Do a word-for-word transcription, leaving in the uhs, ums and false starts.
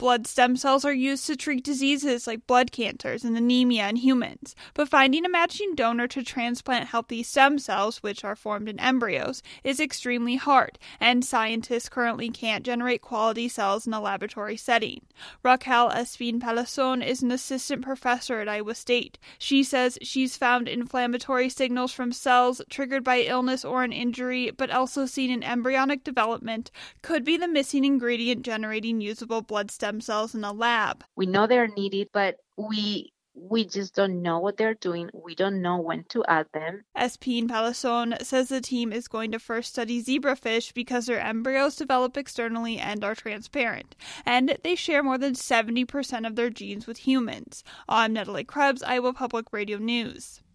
Blood stem cells are used to treat diseases like blood cancers and anemia in humans, but finding a matching donor to transplant healthy stem cells, which are formed in embryos, is extremely hard, and scientists currently can't generate quality cells in a laboratory setting. Raquel Espin-Palazón is an assistant professor at Iowa State. She says she's found inflammatory signals from cells triggered by illness or an injury, but also seen in embryonic development, could be the missing ingredient generating usable blood stem cells in a lab. We know they're needed, but we we just don't know what they're doing. We don't know when to add them. Espin-Palazón says the team is going to first study zebrafish because their embryos develop externally and are transparent, and they share more than seventy percent of their genes with humans. I'm Natalie Krebs, Iowa Public Radio News.